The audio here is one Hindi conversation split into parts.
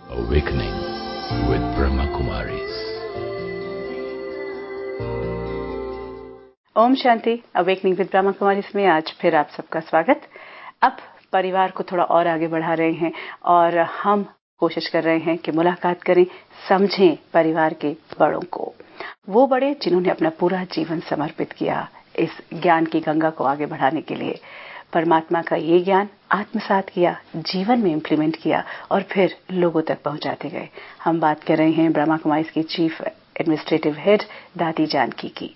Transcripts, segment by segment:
Awakening with Brahma Kumaris. ओम शांति। अवेकनिंग विद ब्रह्मा कुमारीज में आज फिर आप सबका स्वागत। अब परिवार को थोड़ा और आगे बढ़ा रहे हैं और हम कोशिश कर रहे हैं कि मुलाकात करें, समझें परिवार के बड़ों को, वो बड़े जिन्होंने अपना पूरा जीवन समर्पित किया इस ज्ञान की गंगा को आगे बढ़ाने के लिए। परमात्मा का ये ज्ञान आत्मसात किया, जीवन में इम्प्लीमेंट किया और फिर लोगों तक पहुंचाते गए। हम बात कर रहे हैं ब्रह्मा कुमारीज की चीफ एडमिनिस्ट्रेटिव हेड दादी जानकी की।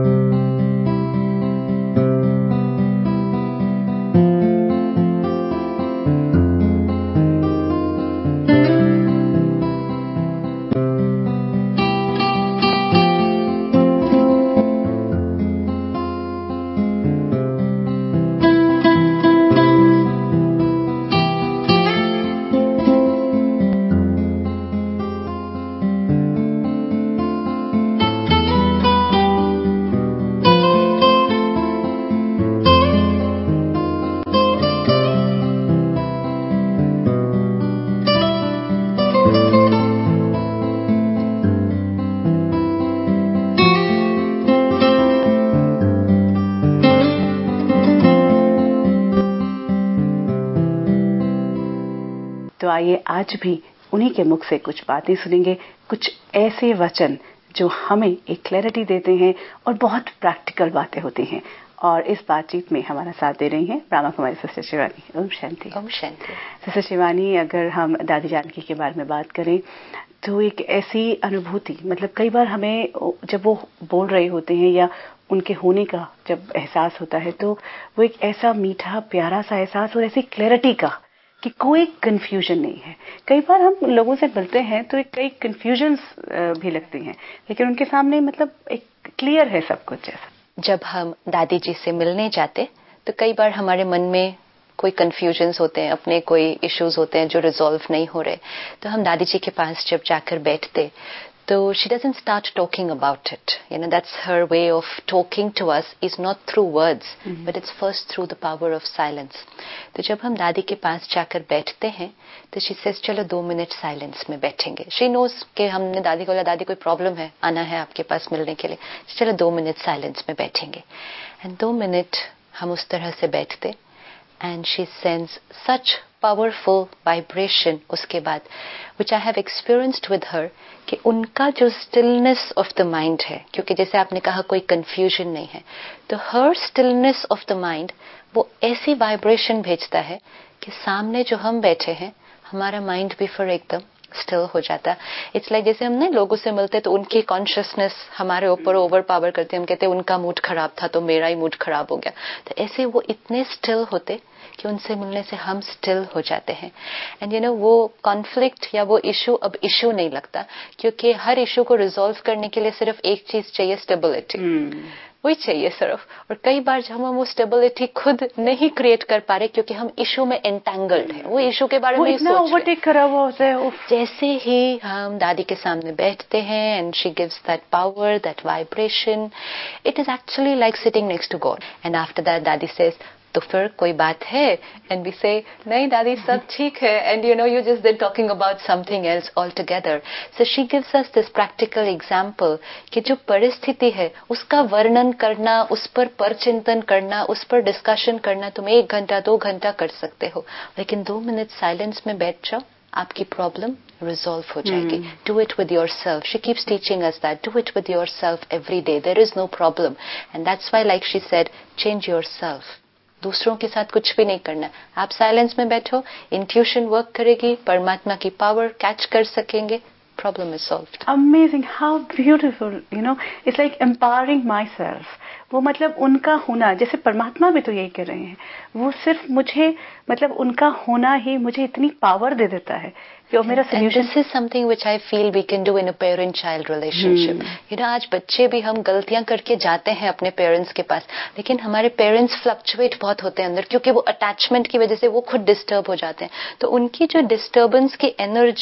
तो आइए आज भी उन्हीं के मुख से कुछ बातें सुनेंगे, कुछ ऐसे वचन जो हमें एक क्लैरिटी देते हैं और बहुत प्रैक्टिकल बातें होती हैं। और इस बातचीत में हमारा साथ दे रही हैं ब्रह्मा कुमारी सिस्टर शिवानी। ओम शांति। ओम शांति। सिस्टर शिवानी, अगर हम दादी जानकी के बारे में बात करें तो एक ऐसी अनुभूति, मतलब कई बार हमें जब वो बोल रहे होते हैं या उनके होने का जब एहसास होता है तो वो एक ऐसा मीठा प्यारा सा एहसास और ऐसी क्लैरिटी का कि कोई कंफ्यूजन नहीं है। कई बार हम लोगों से मिलते हैं तो कई कंफ्यूजन्स भी लगते हैं, लेकिन उनके सामने मतलब एक क्लियर है सब कुछ। जैसा जब हम दादी जी से मिलने जाते तो कई बार हमारे मन में कोई कंफ्यूजन्स होते हैं, अपने कोई इश्यूज होते हैं जो रिजॉल्व नहीं हो रहे। तो हम दादी जी के पास जब जाकर बैठते तो she doesn't start talking about it. That's her way of talking to us is not through words, but it's first through the power of silence. तो जब हम दादी के पास जाकर बैठते हैं तो she says चलो 2 मिनट साइलेंस में बैठेंगे। She knows कि हमने दादी को बोला दादी कोई प्रॉब्लम है, आना है आपके पास मिलने के लिए, चलो 2 मिनट साइलेंस में बैठेंगे। एंड 2 मिनट हम उस तरह से बैठते and she sends such powerful vibration उसके बाद which I have experienced with her कि उनका जो stillness of the mind है, क्योंकि जैसे आपने कहा कोई confusion नहीं है, तो her stillness of the mind वो ऐसी vibration भेजता है कि सामने जो हम बैठे हैं हमारा माइंड भी फिर एकदम स्टिल हो जाता। इट्स लाइक जैसे हम ना लोगों से मिलते तो उनकी कॉन्शियसनेस हमारे ऊपर ओवर पावर करते, हम कहते उनका मूड खराब था तो मेरा ही मूड खराब हो गया। तो ऐसे वो इतने स्टिल होते कि उनसे मिलने से हम स्टिल हो जाते हैं। एंड वो कॉन्फ्लिक्ट या वो इशू अब इशू नहीं लगता, क्योंकि हर इशू को रिजॉल्व करने के लिए सिर्फ एक चीज चाहिए, स्टेबिलिटी। वही चाहिए सिर्फ। और कई बार जब हम वो स्टेबिलिटी खुद नहीं क्रिएट कर पा रहे क्योंकि हम इशू में एंटेंगल्ड हैं, वो इशू के बारे में ही सोच रहे हैं, ओवरटेक करा हुआ होता है। जैसे ही हम दादी के सामने बैठते हैं and she gives that power, that vibration, it is actually like sitting next to God. And after that दादी सेज तो फिर कोई बात है? एंड वी से नहीं दादी सब ठीक है, and you just then talking about something else all together. So she gives us this practical example कि जो परिस्थिति है उसका वर्णन करना, उस पर परचिंतन करना, उस पर डिस्कशन करना तुम 1 घंटा 2 घंटा कर सकते हो, लेकिन 2 मिनट साइलेंस में बैठ जाओ, आपकी प्रॉब्लम रिजॉल्व हो जाएगी। Do it with yourself. She keeps teaching us that do it with yourself every day, there is no problem. And that's why like she said change yourself. दूसरों के साथ कुछ भी नहीं करना, आप साइलेंस में बैठो, इंट्यूशन वर्क करेगी, परमात्मा की पावर कैच कर सकेंगे, problem is solved. Amazing, how beautiful, it's like empowering myself. वो मतलब उनका होना, जैसे परमात्मा भी तो यही कर रहे हैं, वो सिर्फ मुझे मतलब उनका होना ही मुझे इतनी पावर दे देता है कि वो मेरा solution. This is something which I feel we can do in a parent child relationship. आज बच्चे भी हम गलतियां करके जाते हैं अपने पेरेंट्स के पास, लेकिन हमारे पेरेंट्स फ्लक्चुएट बहुत होते हैं अंदर, क्योंकि वो अटैचमेंट की वजह से वो खुद डिस्टर्ब हो जाते हैं। तो उनकी जो डिस्टर्बेंस की एनर्जी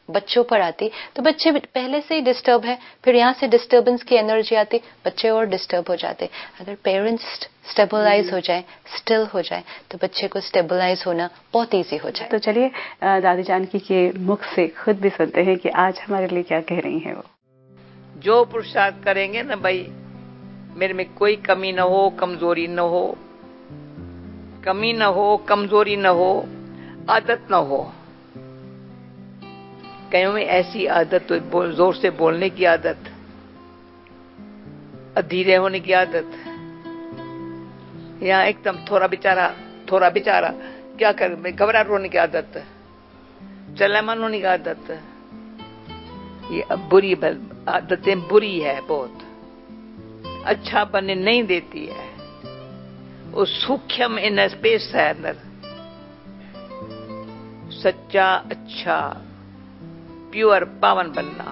बच्चों पर आती तो बच्चे पहले से ही डिस्टर्ब है, फिर यहाँ से डिस्टर्बेंस की एनर्जी आती, बच्चे और डिस्टर्ब हो जाते। अगर पेरेंट्स स्टेबलाइज हो जाए, स्टिल हो जाए, तो बच्चे को स्टेबलाइज होना बहुत इजी हो जाए। तो चलिए दादी जानकी के मुख से खुद भी सुनते हैं कि आज हमारे लिए क्या कह रही हैं वो। जो पुरुषार्थ करेंगे ना भाई, मेरे में कोई कमी न हो, कमजोरी न हो, कमी न हो, कमजोरी न हो, आदत न हो। कईयों में ऐसी आदत तो जोर से बोलने की आदत, अधीरे होने की आदत, या एकदम थोड़ा बेचारा क्या कर, घबराहट होने की आदत, चलामन होने की आदत। ये बुरी आदतें बुरी है, बहुत अच्छा बनने नहीं देती है। वो सूक्ष्म इन स्पेस है अंदर, सच्चा अच्छा प्योर पावन बनना,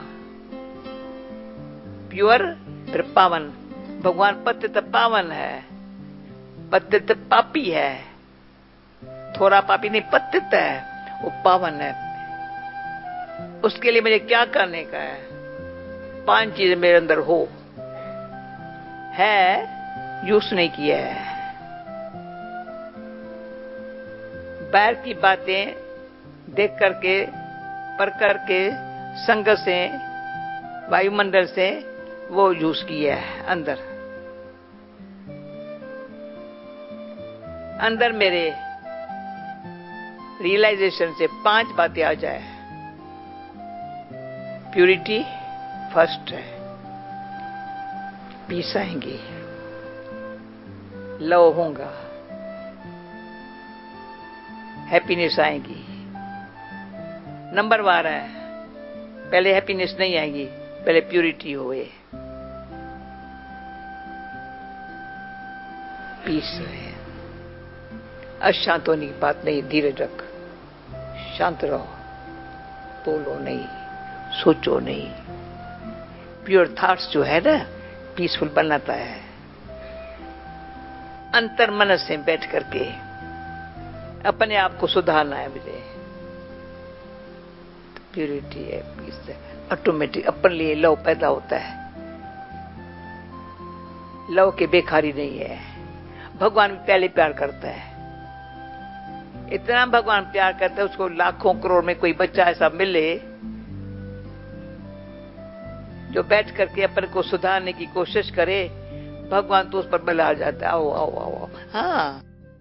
प्योर फिर पावन। भगवान पतित पावन है, पतित पापी है, थोड़ा पापी नहीं, पतित है, वो पावन है। उसके लिए मुझे क्या करने का है? 5 चीजें मेरे अंदर हो है, यूज नहीं किया है। बाहर की बातें देख करके, पर करके, संग से, वायुमंडल से वो यूज किया है। अंदर मेरे रियलाइजेशन से 5 बातें आ जाए। प्यूरिटी फर्स्ट है, पीस आएंगी, लव होगा, हैप्पीनेस आएगी। नंबर 12 है, पहले हैप्पीनेस नहीं आएगी, पहले प्यूरिटी होए, पीस है। अशांत होने की बात नहीं, धीरज रख, शांत रहो, बोलो नहीं, सोचो नहीं। प्योर थॉट्स जो है ना, पीसफुल बनाता है। अंतर मन से बैठ करके अपने आप को सुधारना है मुझे। प्यूरिटी है, पीस है, ऑटोमेटिक अपने लिए लव पैदा होता है। लव के बेखारी नहीं है। भगवान भी पहले प्यार करता है, इतना भगवान प्यार करता है। उसको लाखों करोड़ में कोई बच्चा ऐसा मिले जो बैठ करके अपन को सुधारने की कोशिश करे, भगवान तो उस पर बल आ जाता है। आओ आओ आओ, आओ। हाँ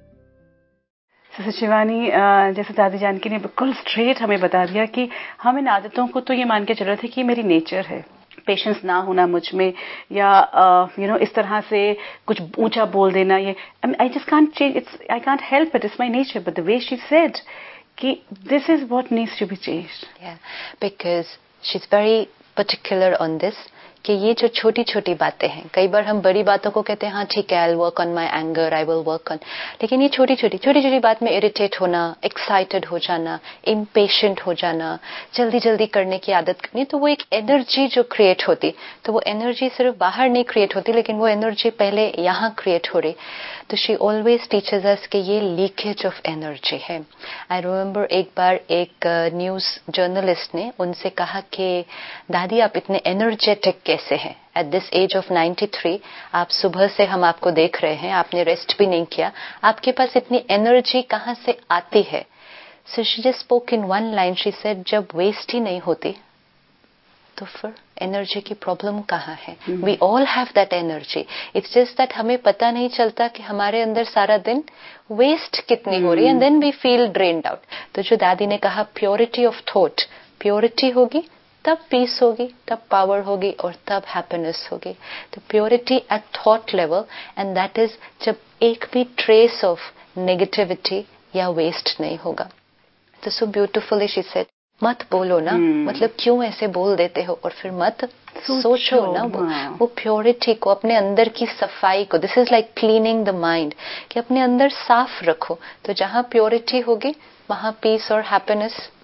शिवानी, जैसे दादी जानकी ने बिल्कुल स्ट्रेट हमें बता दिया कि हम इन आदतों को तो ये मान के चल रहे थे कि मेरी नेचर है, पेशेंस ना होना मुझ में, या इस तरह से कुछ ऊंचा बोल देना, ये I just can't change, it's I can't help it, it's my nature. But the way she said कि this is what needs to be changed, because she is very particular on this, कि ये जो छोटी छोटी बातें हैं, कई बार हम बड़ी बातों को कहते हैं हाँ ठीक है, I will work on my anger, I will work on, लेकिन ये छोटी छोटी बात में इरिटेट होना, एक्साइटेड हो जाना, इम्पेशेंट हो जाना, जल्दी जल्दी करने की आदत करनी, तो वो एक एनर्जी जो क्रिएट होती, तो वो एनर्जी सिर्फ बाहर नहीं क्रिएट होती, लेकिन वो एनर्जी पहले यहाँ क्रिएट हो रही। तो शी ऑलवेज टीचेस अस कि ये लीकेज ऑफ एनर्जी है। आई रिमेम्बर एक बार एक न्यूज जर्नलिस्ट ने उनसे कहा कि दादी आप इतने एनर्जेटिक कैसे हैं? एट दिस एज ऑफ 93, आप सुबह से हम आपको देख रहे हैं, आपने रेस्ट भी नहीं किया, आपके पास इतनी एनर्जी कहाँ से आती है? So she just spoke in one line, she said जब वेस्ट ही नहीं होती तो फिर एनर्जी की प्रॉब्लम कहाँ है? We all have that energy, it's just that हमें पता नहीं चलता कि हमारे अंदर सारा दिन वेस्ट कितनी हो रही है, and then we feel drained out. तो जो दादी ने कहा प्योरिटी ऑफ थॉट, प्योरिटी होगी तब पीस होगी, तब पावर होगी, और तब हैप्पीनेस होगी। तो purity at thought level, and that is जब एक भी ट्रेस ऑफ नेगेटिविटी या वेस्ट नहीं होगा। तो सो ब्यूटिफुली शी सेड, मत बोलो ना, मतलब क्यों ऐसे बोल देते हो, और फिर मत सोचो ना। वो प्योरिटी को, अपने अंदर की सफाई को, this is like cleaning the mind, कि अपने अंदर साफ रखो। तो जहां प्योरिटी होगी वहां पीस और हैप्पीनेस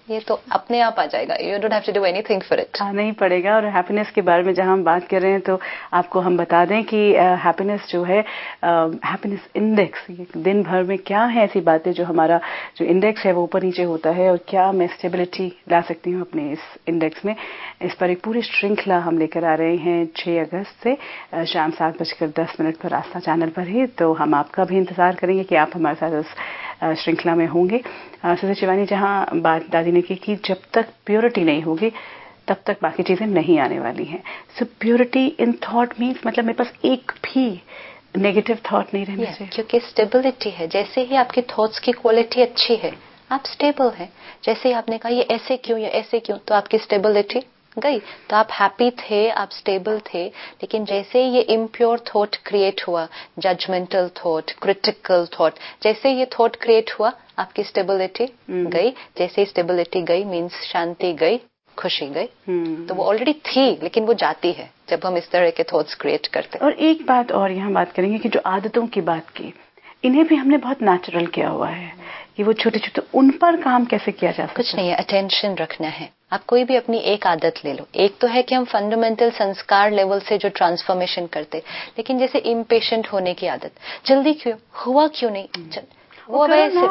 ये तो अपने आप आ जाएगा, you don't have to do anything for it. आना ही पड़ेगा। और हैप्पीनेस के बारे में जहां हम बात कर रहे हैं तो आपको हम बता दें कि हैप्पीनेस जो है, हैप्पीनेस इंडेक्स, दिन भर में क्या है ऐसी बातें जो हमारा जो इंडेक्स है वो ऊपर नीचे होता है, और क्या मैं स्टेबिलिटी ला सकती हूँ अपने इस इंडेक्स में। इस पर एक पूरी श्रृंखला हम लेकर आ रहे हैं 6 अगस्त से शाम 7:10 पर आस्था चैनल पर ही। तो हम आपका भी इंतजार करेंगे कि आप हमारे साथ उस श्रृंखला में होंगे। सिस्टर शिवानी, जहां बात दादी ने की कि जब तक प्योरिटी नहीं होगी तब तक बाकी चीजें नहीं आने वाली हैं। So purity in thought means मतलब मेरे पास एक भी नेगेटिव थॉट नहीं रहना चाहिए, क्योंकि स्टेबिलिटी है। जैसे ही आपकी थॉट्स की क्वालिटी अच्छी है, आप स्टेबल हैं। जैसे ही आपने कहा ये ऐसे क्यों, ये ऐसे क्यों, तो आपकी स्टेबिलिटी गई। तो आप हैप्पी थे, आप स्टेबल थे। लेकिन जैसे ये इम्प्योर थॉट क्रिएट हुआ, जजमेंटल थॉट, क्रिटिकल थॉट, जैसे ये थॉट क्रिएट हुआ, आपकी स्टेबिलिटी गई। जैसे ही स्टेबिलिटी गई मीन्स शांति गई, खुशी गई। तो वो ऑलरेडी थी, लेकिन वो जाती है जब हम इस तरह के थॉट्स क्रिएट करते हैं। और एक बात और यहाँ बात करेंगे कि जो आदतों की बात की, इन्हें भी हमने बहुत नेचुरल किया हुआ है कि वो छोटे छोटे, उन पर काम कैसे किया जा सकता है? कुछ नहीं है, अटेंशन रखना है। आप कोई भी अपनी एक आदत ले लो। एक तो है कि हम फंडामेंटल संस्कार लेवल से जो ट्रांसफॉर्मेशन करते, लेकिन जैसे इम्पेशेंट होने की आदत, जल्दी क्यों हुआ, क्यों नहीं, वो वैसे।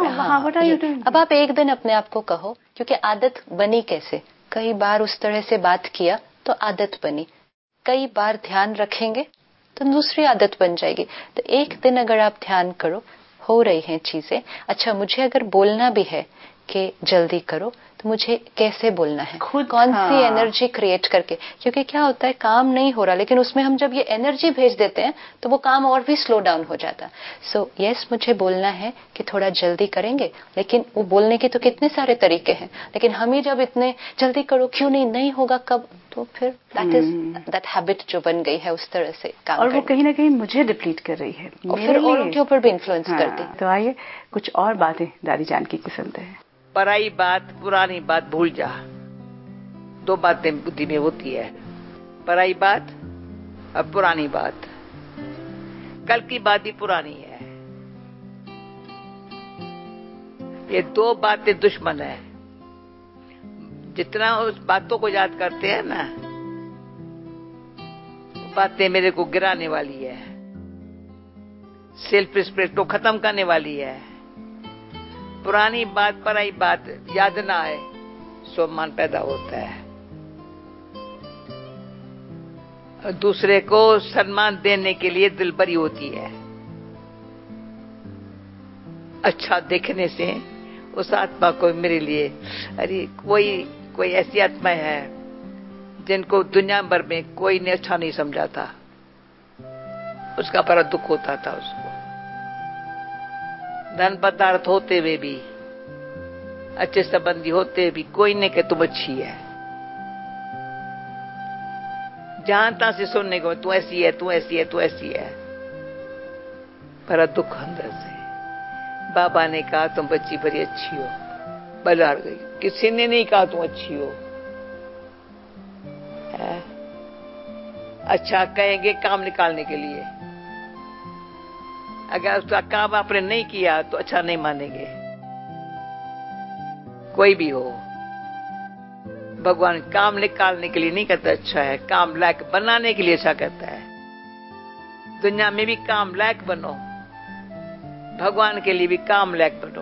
अब आप एक दिन अपने आप को कहो, क्योंकि आदत बनी कैसे, कई बार उस तरह से बात किया तो आदत बनी, कई बार ध्यान रखेंगे तो दूसरी आदत बन जाएगी। तो एक दिन अगर आप ध्यान करो, हो रही हैं चीजें, अच्छा मुझे अगर बोलना भी है कि जल्दी करो, तो मुझे कैसे बोलना है, कौन सी एनर्जी क्रिएट करके। क्योंकि क्या होता है, काम नहीं हो रहा, लेकिन उसमें हम जब ये एनर्जी भेज देते हैं तो वो काम और भी स्लो डाउन हो जाता है। सो यस, मुझे बोलना है कि थोड़ा जल्दी करेंगे, लेकिन वो बोलने के तो कितने सारे तरीके हैं, लेकिन हम ही जब इतने जल्दी करो, क्यों नहीं, नहीं होगा कब, तो फिर दैट हैबिट जो बन गई है उस तरह से काम, और वो कहीं ना कहीं मुझे डिप्लीट कर रही है और फिर औरों के ऊपर भी इन्फ्लुएंस करती है। तो आइए कुछ और बातें दादी जानकी की सुनते हैं। पराई बात पुरानी बात भूल जा। दो बातें बुद्धि में होती है, पराई बात और पुरानी बात। कल की बात ही पुरानी है। ये दो बातें दुश्मन है। जितना उस बातों को याद करते हैं ना, बातें मेरे को गिराने वाली है, सेल्फ रिस्पेक्ट को खत्म करने वाली है। पुरानी बात पराई बात याद ना आए, सम्मान पैदा होता है। और दूसरे को सम्मान देने के लिए दिलबरी होती है। अच्छा देखने से उस आत्मा को मेरे लिए, अरे कोई ऐसी आत्मा है जिनको दुनिया भर में कोई ने अच्छा नहीं समझा था, उसका बड़ा दुख होता था उसको। धन पदार्थ होते हुए भी, अच्छे संबंधी होते भी, कोई ने कि तुम अच्छी है। जहां तहां से सुनने को तू ऐसी है, तू ऐसी है, तू ऐसी है, बड़ा दुख अंदर से। बाबा ने कहा तुम बच्ची बड़ी अच्छी हो, बलाड़ गई। किसी ने नहीं कहा तुम अच्छी हो। अच्छा कहेंगे काम निकालने के लिए, अगर उसका काम आपने नहीं किया तो अच्छा नहीं मानेंगे। कोई भी हो, भगवान काम निकालने के लिए नहीं कहता अच्छा है, काम लायक बनाने के लिए अच्छा कहता है। दुनिया में भी काम लायक बनो, भगवान के लिए भी काम लायक बनो।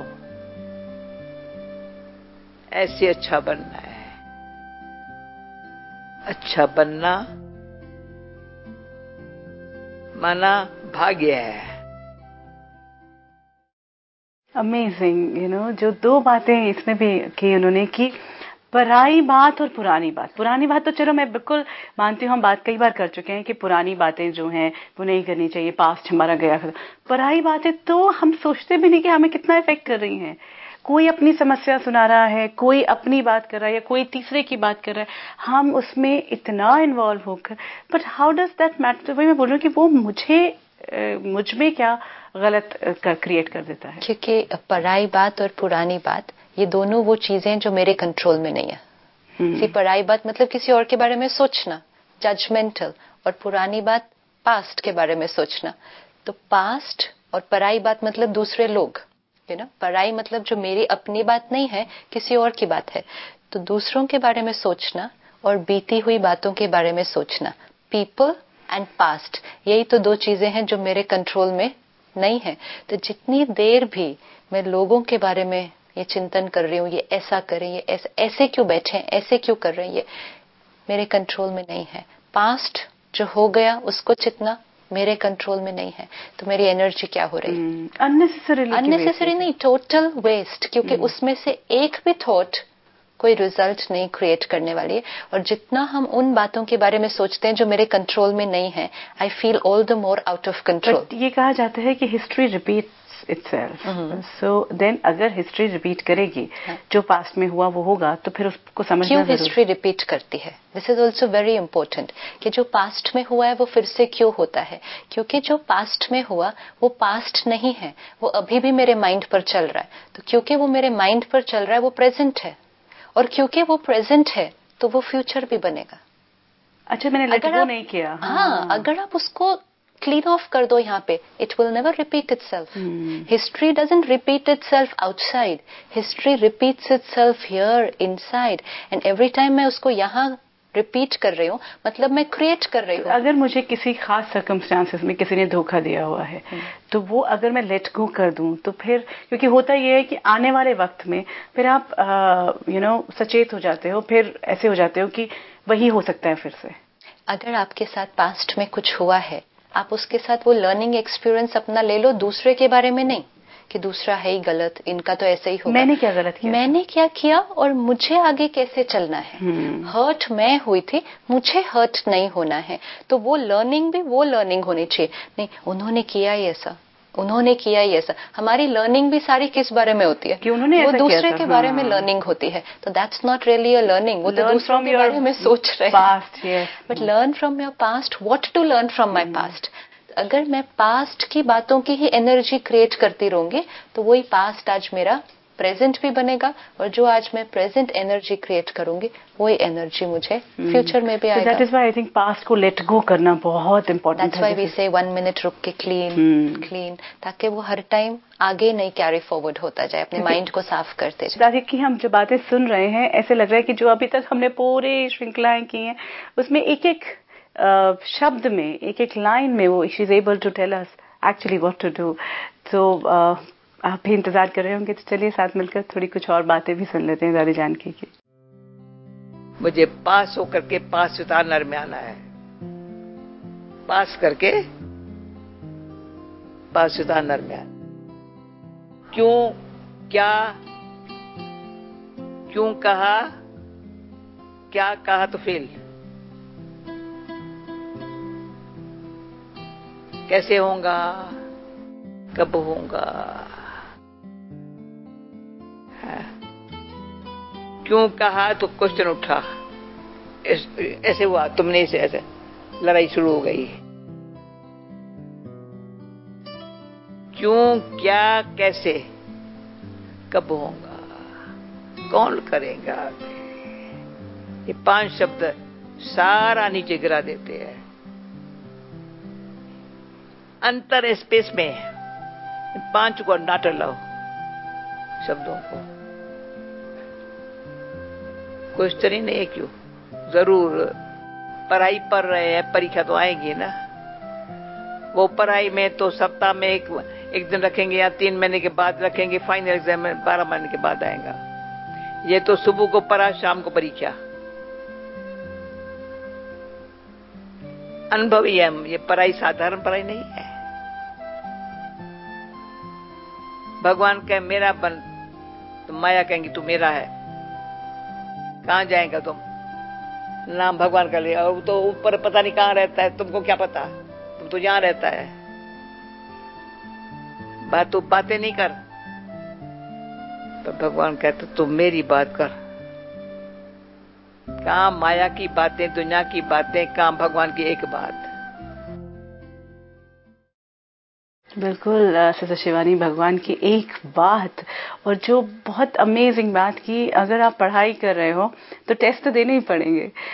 ऐसे अच्छा बनना है। अच्छा बनना माना भाग्य है। अमेजिंग, जो दो बातें इसमें भी की उन्होंने की, पराई बात और पुरानी बात। पुरानी बात तो चलो मैं बिल्कुल मानती हूँ, हम बात कई बार कर चुके हैं कि पुरानी बातें जो हैं वो नहीं करनी चाहिए, पास्ट हमारा गया। पराई बातें तो हम सोचते भी नहीं कि हमें कितना इफेक्ट कर रही हैं। कोई अपनी समस्या सुना रहा है, कोई अपनी बात कर रहा है, या कोई तीसरे की बात कर रहा है, हम उसमें इतना इन्वॉल्व होकर, but how does that matter. वही मैं बोल रही हूँ कि वो मुझ में क्या गलत क्रिएट कर देता है। क्योंकि पराई बात और पुरानी बात, ये दोनों वो चीजें जो मेरे कंट्रोल में नहीं है। पराई बात मतलब किसी और के बारे में सोचना, जजमेंटल, और पुरानी बात पास्ट के बारे में सोचना। तो पास्ट और पराई बात मतलब दूसरे लोग, पढ़ाई मतलब जो मेरी अपनी बात नहीं है, किसी और की बात है। तो दूसरों के बारे में सोचना और बीती हुई बातों के बारे में सोचना, पीपल एंड पास्ट, यही तो दो चीजें हैं जो मेरे कंट्रोल में नहीं है। तो जितनी देर भी मैं लोगों के बारे में ये चिंतन कर रही हूँ, ये ऐसा करें, ये ऐसे क्यों बैठे हैं, ऐसे क्यों कर रहे हैं, ये मेरे कंट्रोल में नहीं है। पास्ट जो हो गया उसको चितना मेरे कंट्रोल में नहीं है, तो मेरी एनर्जी क्या हो रही है? अननेसेसरी नहीं, टोटल वेस्ट, क्योंकि उसमें से एक भी थॉट कोई रिजल्ट नहीं क्रिएट करने वाली है। और जितना हम उन बातों के बारे में सोचते हैं जो मेरे कंट्रोल में नहीं है, I feel all the more out of control. ये कहा जाता है कि history repeats itself. So then अगर हिस्ट्री रिपीट करेगी, जो पास्ट में हुआ वो होगा, तो फिर उसको समझना क्यों हिस्ट्री रिपीट करती है? This is also very important कि जो पास्ट में हुआ है वो फिर से क्यों होता है। क्योंकि जो पास्ट में हुआ वो पास्ट नहीं है, वो अभी भी मेरे माइंड पर चल रहा है। तो क्योंकि वो मेरे माइंड पर चल रहा है वो प्रेजेंट है, और क्योंकि वो प्रेजेंट है तो वो फ्यूचर भी बनेगा। अच्छा, मैंने लेट गो नहीं किया। हाँ, अगर आप उसको क्लीन ऑफ कर दो यहाँ पे, it will never repeat itself. History doesn't repeat itself outside, history repeats itself here inside, and every time मैं उसको यहाँ रिपीट कर रही हूँ, मतलब मैं क्रिएट कर रही हूँ। अगर मुझे किसी खास सर्कमस्टांसेस में किसी ने धोखा दिया हुआ है, तो वो अगर मैं लेट गो कर दूं, तो फिर क्योंकि होता ये है कि आने वाले वक्त में फिर आप सचेत हो जाते हो, फिर ऐसे हो जाते हो कि वही हो सकता है फिर से। अगर आपके साथ पास्ट में कुछ हुआ है, आप उसके साथ वो लर्निंग एक्सपीरियंस अपना ले लो, दूसरे के बारे में नहीं कि दूसरा है ही गलत, इनका तो ऐसे ही होगा। मैंने क्या गलत किया, मैंने क्या किया और मुझे आगे कैसे चलना है। हर्ट मैं हुई थी, मुझे हर्ट नहीं होना है। तो वो लर्निंग भी वो लर्निंग होनी चाहिए, नहीं उन्होंने किया ही ऐसा, उन्होंने किया ही ऐसा। हमारी लर्निंग भी सारी किस बारे में होती है कि उन्होंने वो ऐसा दूसरे के बारे में लर्निंग होती है। तो that's not really a learning, वो तो दूसरों के बारे में सोच रहे हैं। But learn from your past, what to learn from my past. अगर मैं पास्ट की बातों की ही एनर्जी क्रिएट करती रहूंगी, तो वही पास्ट आज मेरा प्रेजेंट भी बनेगा, और जो आज मैं प्रेजेंट एनर्जी क्रिएट करूंगी वही एनर्जी मुझे फ्यूचर में भी आएगा। That is why I think past को लेट गो करना बहुत इंपॉर्टेंट है। दैट्स व्हाई वी से 1 मिनट रुक के क्लीन, ताकि वो हर टाइम आगे नहीं कैरी फॉरवर्ड होता जाए, अपने माइंड को साफ करते जाए। ताकि कि हम जो बातें सुन रहे हैं, ऐसे लग रहा है कि जो अभी तक हमने पूरे श्रृंखलाएं की हैं, उसमें एक एक शब्द में, एक एक लाइन में वो she is able to tell us actually what to do. तो आप भी इंतजार कर रहे होंगे, तो चलिए साथ मिलकर थोड़ी कुछ और बातें भी सुन लेते हैं दादी जानकी की। मुझे पास होकर के पास उतारने में आना है, पास करके पास उतारने में आना। क्यों, क्या, क्यों कहा, क्या कहा तो फेल, कैसे होगा, कब होगा, क्यों कहा तो क्वेश्चन उठा, ऐसे हुआ, तुमने इसे ऐसे, लड़ाई शुरू हो गई। क्यों, क्या, कैसे, कब होगा, कौन करेगा, ये 5 शब्द सारा नीचे गिरा देते हैं। अंतर स्पेस में 5 को नाट लाओ शब्दों को, क्वेश्चन ही नहीं है क्यों। जरूर पढ़ाई पढ़ रहे हैं, परीक्षा तो आएगी ना। वो पढ़ाई में तो सप्ताह में एक दिन रखेंगे या 3 महीने के बाद रखेंगे, फाइनल एग्जाम में 12 महीने के बाद आएगा। ये तो सुबह को पढ़ा, शाम को परीक्षा। अनुभवी है, ये पढ़ाई साधारण पढ़ाई नहीं है। भगवान कहे मेरा बन, तो माया कहेंगी तू मेरा है। कहां जाएगा तुम, नाम भगवान का लिया, और तो ऊपर पता नहीं कहां रहता है, तुमको क्या पता, तुम तो यहां रहता है। बातें नहीं कर, तो भगवान कहते तुम मेरी बात कर। कहां माया की बातें, दुनिया की बातें, कहां भगवान की एक बात। बिल्कुल सिस्टर शिवानी, भगवान की एक बात। और जो बहुत अमेजिंग बात की, अगर आप पढ़ाई कर रहे हो तो टेस्ट तो देने ही पड़ेंगे।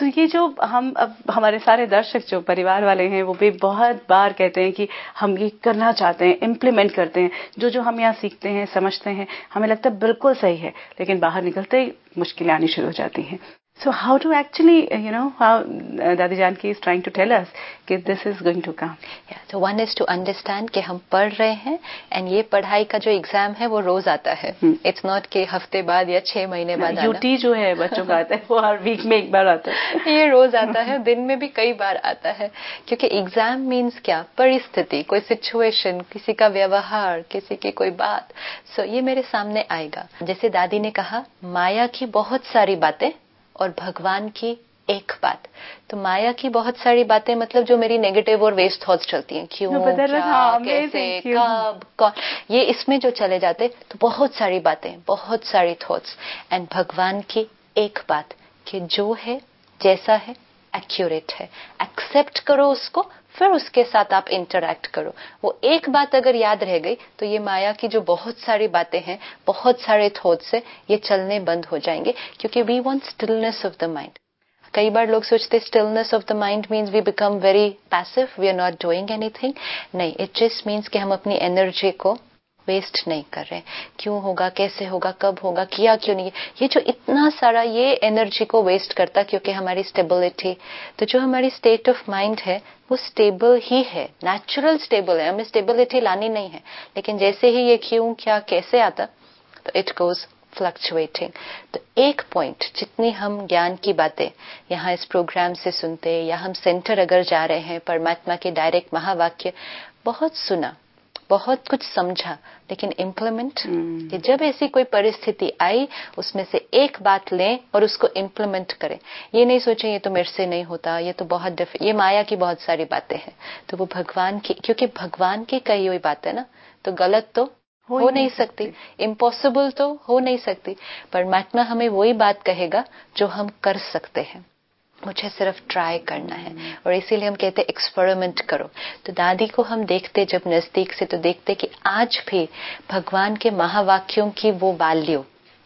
तो ये जो हम अब हमारे सारे दर्शक जो परिवार वाले हैं वो भी बहुत बार कहते हैं कि हम ये करना चाहते हैं, इम्प्लीमेंट करते हैं, जो हम यहाँ सीखते हैं, समझते हैं, हमें लगता है बिल्कुल सही है, लेकिन बाहर निकलते ही मुश्किलें आनी शुरू हो जाती हैं. So how to actually, how Dadi Janki is trying to tell us that this is going to come. Yeah, so one is to understand कि हम पढ़ रहे हैं and ये पढ़ाई का जो एग्जाम है वो रोज आता है. It's not कि हफ्ते बाद या 6 महीने बाद आना. यूटी जो है बच्चों का आता है वो हर वीक में एक बार आता है. ये रोज आता है, दिन में भी कई बार आता है, क्योंकि एग्जाम मीन्स क्या, परिस्थिति, कोई सिचुएशन, किसी का व्यवहार, किसी की कोई बात. So ये मेरे सामने आएगा. जैसे दादी ने कहा, माया की बहुत सारी बातें और भगवान की एक बात. तो माया की बहुत सारी बातें मतलब जो मेरी नेगेटिव और वेस्ट थॉट्स चलती हैं, क्यों, क्या, कैसे, कब, कौन, ये इसमें जो चले जाते, तो बहुत सारी बातें, बहुत सारी थॉट्स. एंड भगवान की एक बात कि जो है जैसा है एक्यूरेट है, एक्सेप्ट करो उसको, फिर उसके साथ आप इंटरैक्ट करो. वो एक बात अगर याद रह गई तो ये माया की जो बहुत सारी बातें हैं, बहुत सारे थॉट्स है, ये चलने बंद हो जाएंगे, क्योंकि we want stillness of the mind. कई बार लोग सोचते stillness of the mind means we become very passive, we are not doing anything. नहीं, इट जस्ट मीन्स कि हम अपनी एनर्जी को वेस्ट नहीं कर रहे. क्यों होगा, कैसे होगा, कब होगा, किया क्यों नहीं, ये जो इतना सारा ये एनर्जी को वेस्ट करता, क्योंकि हमारी स्टेबिलिटी, तो जो हमारी स्टेट ऑफ माइंड है वो स्टेबल ही है, नेचुरल स्टेबल है, हमें स्टेबिलिटी लानी नहीं है. लेकिन जैसे ही ये क्यों, क्या, कैसे आता, तो इट गोज फ्लक्चुएटिंग. तो एक पॉइंट, जितनी हम ज्ञान की बातें यहाँ इस प्रोग्राम से सुनते, या हम सेंटर अगर जा रहे हैं, परमात्मा के डायरेक्ट महावाक्य बहुत सुना, बहुत कुछ समझा, लेकिन इम्प्लीमेंट, कि जब ऐसी कोई परिस्थिति आई उसमें से एक बात लें और उसको इम्प्लीमेंट करें. ये नहीं सोचें ये तो मेरे से नहीं होता, ये तो बहुत ये माया की बहुत सारी बातें हैं. तो वो भगवान की, क्योंकि भगवान की कही हुई बात है ना, तो गलत तो हो नहीं सकती, इम्पॉसिबल तो हो नहीं सकती. परमात्मा हमें वही बात कहेगा जो हम कर सकते हैं, मुझे सिर्फ ट्राई करना है. और इसीलिए हम कहते हैं एक्सपेरिमेंट करो. तो दादी को हम देखते जब नजदीक से, तो देखते कि आज भी भगवान के महावाक्यों की वो वैल्यू,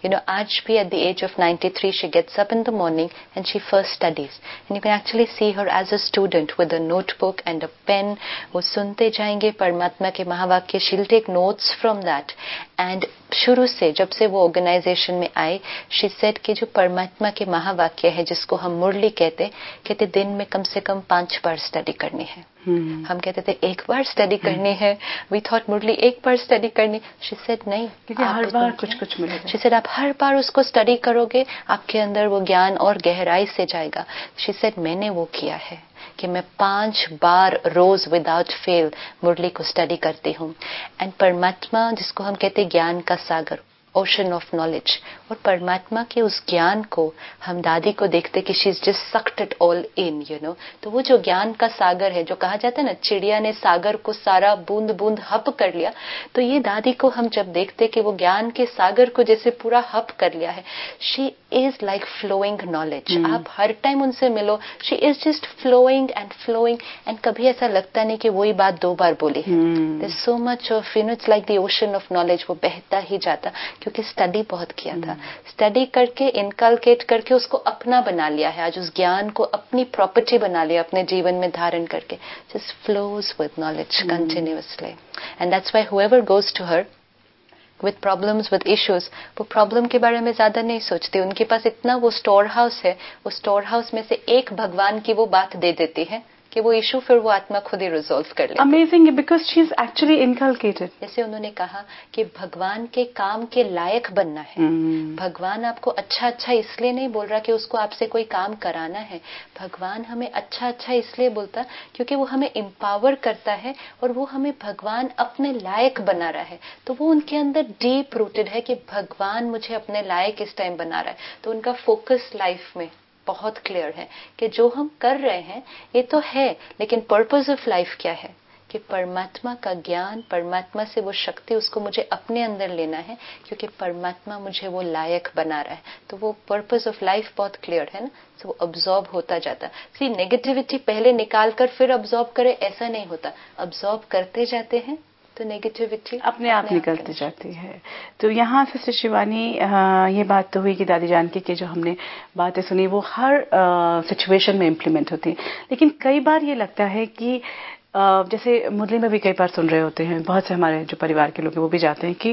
आज भी at the age of 93 she gets up in the morning and she first studies, and you can actually see her as a student with a notebook and a pen. वो सुनते जाएंगे परमात्मा के महावाक्य, she'll take notes from that. and शुरू से, जब से वो ऑर्गेनाइजेशन में आई, she said कि जो परमात्मा के महावाक्य है, जिसको हम मुरली कहते दिन में कम से कम 5 बार स्टडी करनी है. हम कहते थे 1 बार स्टडी करनी है, वी थॉट मुरली 1 बार स्टडी करनी. शी सेड नहीं, क्योंकि हर बार कुछ मिलेगा. शी सेड आप हर बार उसको स्टडी करोगे, आपके अंदर वो ज्ञान और गहराई से जाएगा. शी सेड मैंने वो किया है कि मैं 5 बार रोज विदाउट फेल मुरली को स्टडी करती हूँ. एंड परमात्मा, जिसको हम कहते ज्ञान का सागर, ओशन ऑफ नॉलेज, और परमात्मा के उस ज्ञान को हम दादी को देखते कि she is just sucked it all in, तो वो जो ज्ञान का सागर है, जो कहा जाता है ना, चिड़िया ने सागर को सारा बूंद बूंद हप कर लिया, तो ये दादी को हम जब देखते कि वो ज्ञान के सागर को जैसे पूरा हप कर लिया है. She is like flowing knowledge. आप हर टाइम उनसे मिलो, she is just flowing and flowing, and कभी ऐसा लगता नहीं कि वही बात 2 बार बोली है. There is so much of, it's like the ocean of knowledge, वो बहता ही जाता, क्योंकि स्टडी बहुत किया था. स्टडी करके, इनकलकेट करके उसको अपना बना लिया है. आज उस ज्ञान को अपनी प्रॉपर्टी बना लिया, अपने जीवन में धारण करके. Just flows with knowledge continuously. And that's why whoever goes to her with problems, with issues, वो प्रॉब्लम के बारे में ज्यादा नहीं सोचती. उनके पास इतना वो स्टोर हाउस है, वो स्टोर हाउस में से एक भगवान की वो बात दे देती है कि वो इशू फिर वो आत्मा खुद ही रिजॉल्व कर लेती है. Amazing, because she is actually inculcated. जैसे उन्होंने कहा कि भगवान के काम के लायक बनना है. भगवान आपको अच्छा अच्छा इसलिए नहीं बोल रहा कि उसको आपसे कोई काम कराना है. भगवान हमें अच्छा अच्छा इसलिए बोलता क्योंकि वो हमें एम्पावर करता है, और वो हमें भगवान अपने लायक बना रहा है. तो वो उनके अंदर डीप रूटेड है कि भगवान मुझे अपने लायक इस टाइम बना रहा है. तो उनका फोकस लाइफ में बहुत क्लियर है कि जो हम कर रहे हैं ये तो है, लेकिन पर्पस ऑफ लाइफ क्या है, कि परमात्मा का ज्ञान, परमात्मा से वो शक्ति, उसको मुझे अपने अंदर लेना है, क्योंकि परमात्मा मुझे वो लायक बना रहा है. तो वो पर्पस ऑफ लाइफ बहुत क्लियर है ना. तो वो अब्सॉर्ब होता जाता. सी, नेगेटिविटी पहले निकाल कर फिर अब्सॉर्ब करे, ऐसा नहीं होता. अब्सॉर्ब करते जाते हैं, तो नेगेटिविटी अपने आप निकलती जाती है। तो यहाँ से शिवानी, ये बात तो हुई कि दादी जान की जो हमने बातें सुनी वो हर सिचुएशन में इम्प्लीमेंट होती है, लेकिन कई बार ये लगता है कि जैसे मुरली में भी कई बार सुन रहे होते हैं, बहुत से हमारे जो परिवार के लोग हैं वो भी जाते हैं कि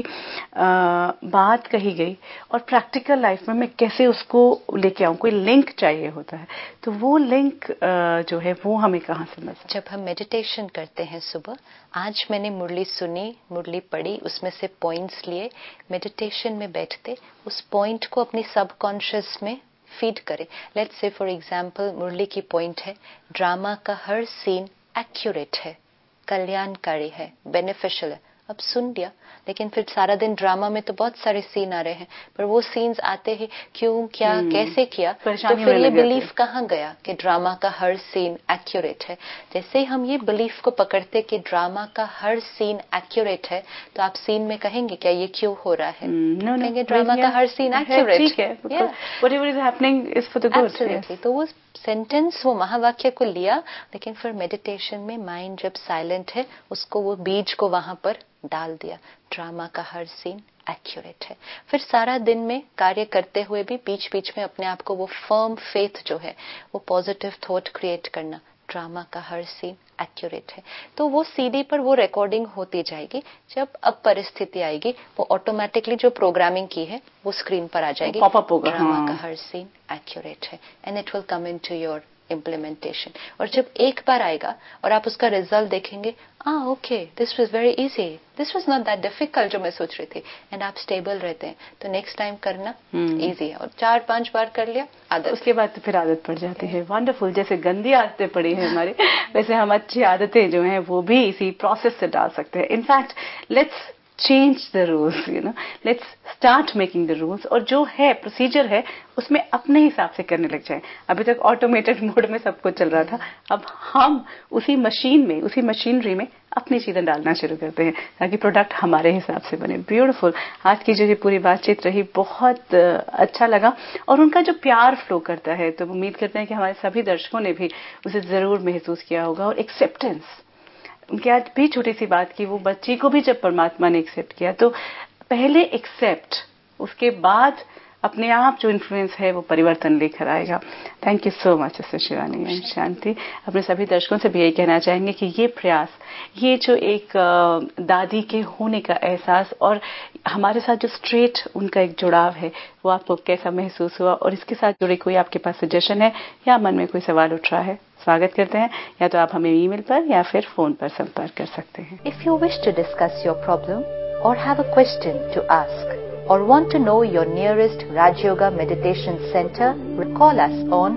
बात कही गई और प्रैक्टिकल लाइफ में मैं कैसे उसको लेके आऊं, कोई लिंक चाहिए होता है। तो वो लिंक जो है वो हमें कहाँ से मिल सकता है? जब हम मेडिटेशन करते हैं सुबह, आज मैंने मुरली सुनी, मुरली पढ़ी, उसमें से पॉइंट्स लिए, मेडिटेशन में बैठते उस पॉइंट को अपनी सबकॉन्शियस में फीड करें। लेट्स से फॉर एग्जांपल मुरली की पॉइंट है, ड्रामा का हर सीन एक्यूरेट है, कल्याणकारी है, बेनिफिशियल है। अब सुन लिया, लेकिन फिर सारा दिन ड्रामा में तो बहुत सारे सीन आ रहे हैं, पर वो सीन्स आते ही क्यों, क्या, कैसे किया, तो फिर ये बिलीफ कहाँ गया कि ड्रामा का हर सीन एक्यूरेट है। जैसे ही हम ये बिलीफ को पकड़ते कि ड्रामा का हर सीन एक्यूरेट है, तो आप सीन में कहेंगे क्या ये क्यों हो रहा है? कहेंगे ड्रामा का हर सीन एक्यूरेट है, whatever is happening is for the good. Absolutely. तो वो सेंटेंस, वो महावाक्य को लिया, लेकिन फिर मेडिटेशन में माइंड जब साइलेंट है, उसको वो बीज को वहां पर डाल दिया, ड्रामा का हर सीन एक्यूरेट है। फिर सारा दिन में कार्य करते हुए भी बीच बीच में अपने आप को वो फर्म फेथ जो है, वो पॉजिटिव थॉट क्रिएट करना, ड्रामा का हर सीन एक्यूरेट है। तो वो सीडी पर वो रिकॉर्डिंग होती जाएगी। जब अब परिस्थिति आएगी, वो ऑटोमेटिकली जो प्रोग्रामिंग की है वो स्क्रीन पर आ जाएगी, पॉपअप होगा, ड्रामा का हर सीन एक्यूरेट है, and it will come into your implementation. और जब एक बार आएगा और आप उसका रिजल्ट देखेंगे, okay this was very easy, this was not that difficult जो मैं सोच रही थी, एंड आप स्टेबल रहते हैं, तो नेक्स्ट टाइम करना इजी है। और 4-5 बार कर लिया, आदत, उसके बाद तो फिर आदत पड़ जाती है। वंडरफुल। जैसे गंदी आदतें पड़ी है हमारी, वैसे हम अच्छी आदतें जो हैं वो भी इसी प्रोसेस से डाल सकते हैं। In fact let's change the rules, let's start making the rules, और जो है प्रोसीजर है उसमें अपने हिसाब से करने लग जाए। अभी तक ऑटोमेटेड मोड में सब कुछ चल रहा था, अब हम उसी मशीन में, उसी मशीनरी में अपनी चीजें डालना शुरू करते हैं ताकि प्रोडक्ट हमारे हिसाब से बने। ब्यूटीफुल। आज की जो ये पूरी बातचीत रही, बहुत अच्छा लगा, और उनका जो प्यार फ्लो करता है, तो उम्मीद करते हैं कि हमारे सभी दर्शकों ने भी उसे जरूर महसूस किया होगा। और एक्सेप्टेंस, उनकी आज भी छोटी सी बात की, वो बच्ची को भी जब परमात्मा ने एक्सेप्ट किया, तो पहले एक्सेप्ट, उसके बाद अपने आप जो इन्फ्लुएंस है वो परिवर्तन लेकर आएगा। Thank you so much sister Shivani and शांति। अपने सभी दर्शकों से भी यही कहना चाहेंगे कि ये प्रयास, ये जो एक दादी के होने का एहसास और हमारे साथ जो स्ट्रेट उनका एक जुड़ाव है, वो आपको कैसा महसूस हुआ, और इसके साथ जुड़े कोई आपके पास सजेशन है या मन में कोई सवाल उठ रहा है, स्वागत करते हैं। या तो आप हमें ईमेल पर या फिर फोन पर संपर्क कर सकते हैं। If you wish to discuss your problem और have a question to ask or want to know your nearest Raj Yoga Meditation Center, call us on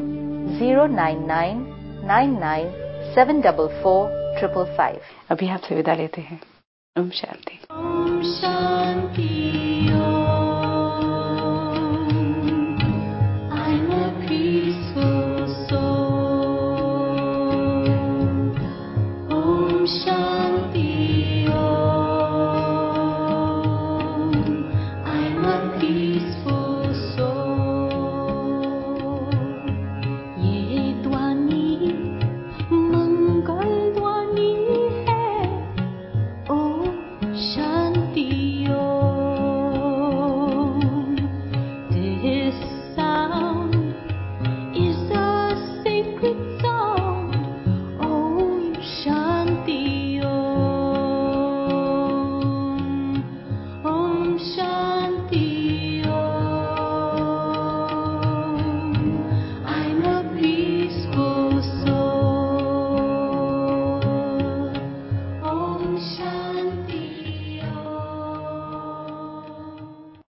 09999744555. अभी आपसे विदा लेते हैं। ओम शांति। ओम शांति।